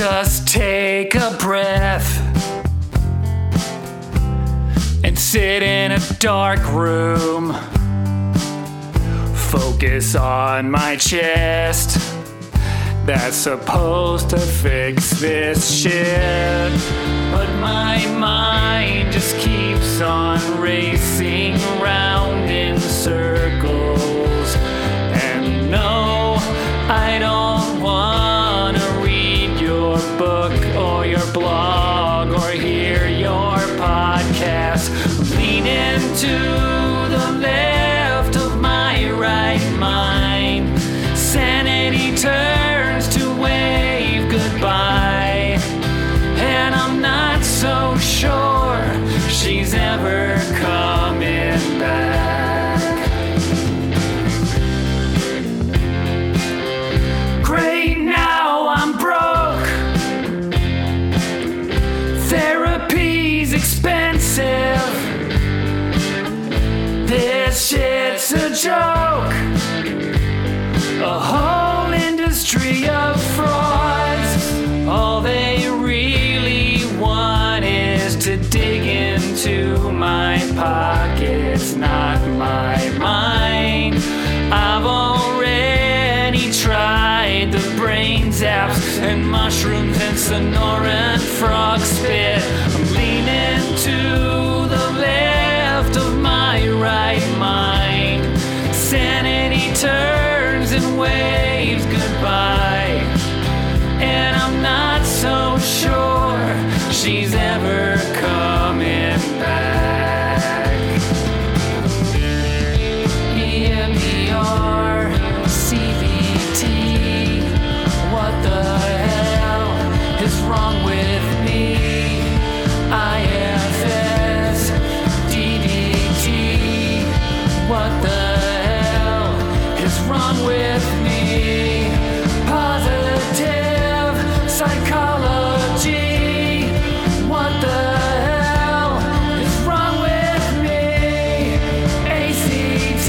Just take a breath and sit in a dark room. Focus on my chest. That's supposed to fix this shit. But my mind just keeps on racing round in circles. And no, I don't wanna read your book or your blog or hear your podcast. Lean into the left of my right mind. Sanity turns to wave goodbye. And I'm not so sure she's ever coming back. Great, now I'm broke. Therapy's expensive. This shit's a joke. A whole industry of frauds. All they really want is to dig into my pockets, not my mind. I've already tried the brain zaps and mushrooms and Sonoran frog spit. I'm leaning to the left of my right mind. Sanity turns and waves goodbye. And I'm not so sure she's ever coming back. EMDR, CBT, what the hell is wrong with me? IFS, DDT, what the hell is wrong with me? Positive psychology, what the hell is wrong with me? ACT,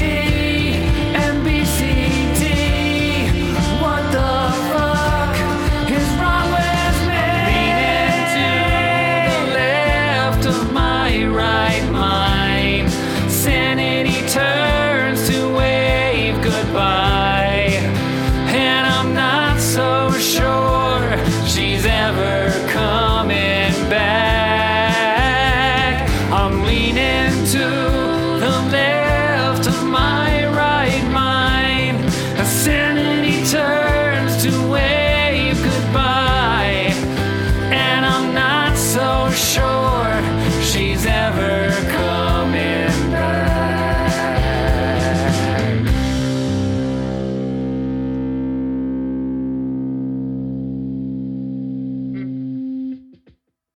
MBCD, what the fuck is wrong with me? Leaning to the left of my right mind. Sanity turns to wave goodbye. And I'm not so sure she's ever coming back. I'm leaning to the left of my right mind.